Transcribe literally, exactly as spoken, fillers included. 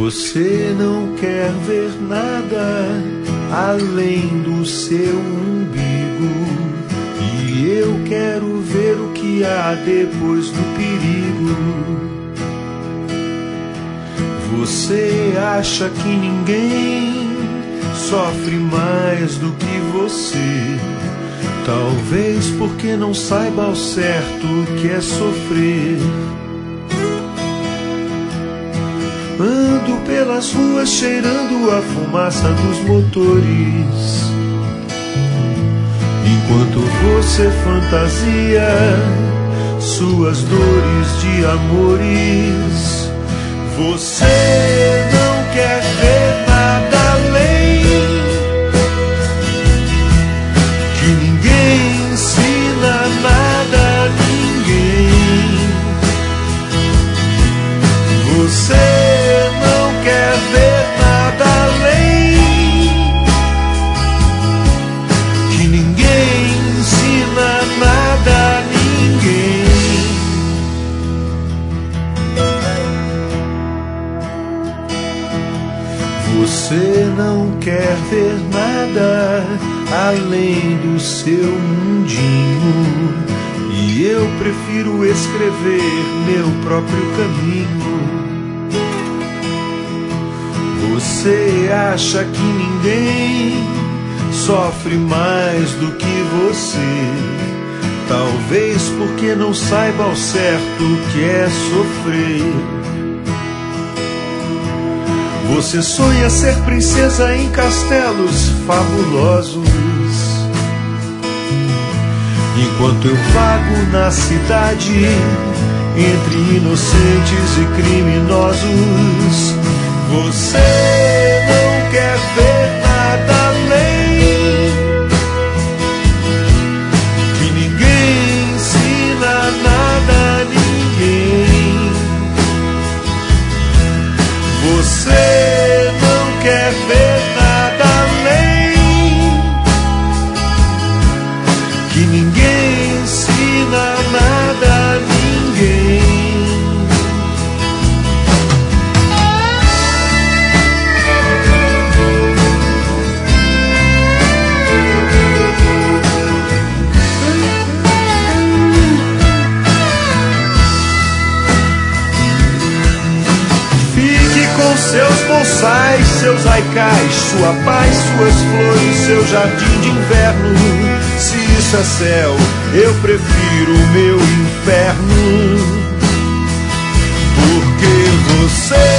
Você não quer ver nada além do seu umbigo, e eu quero ver o que há depois do perigo. Você acha que ninguém sofre mais do que você, talvez porque não saiba ao certo o que é sofrer. Ando pelas ruas cheirando a fumaça dos motores, enquanto você fantasia suas dores de amores. Você não quer ver nada além, que ninguém ensina nada a ninguém. Você não quer ver nada além, que ninguém ensina nada a ninguém. Você não quer ver nada além do seu mundinho, e eu prefiro escrever meu próprio caminho. Você acha que ninguém sofre mais do que você, talvez porque não saiba ao certo o que é sofrer. Você sonha ser princesa em castelos fabulosos, enquanto eu vago na cidade entre inocentes e criminosos. Você não quer ver nada além, que ninguém ensina nada a ninguém. Você não quer ver nada além, que ninguém ensina nada a ninguém. Seus bonsais, seus haikais, sua paz, suas flores, seu jardim de inverno. Se isso é céu, eu prefiro o meu inferno, porque você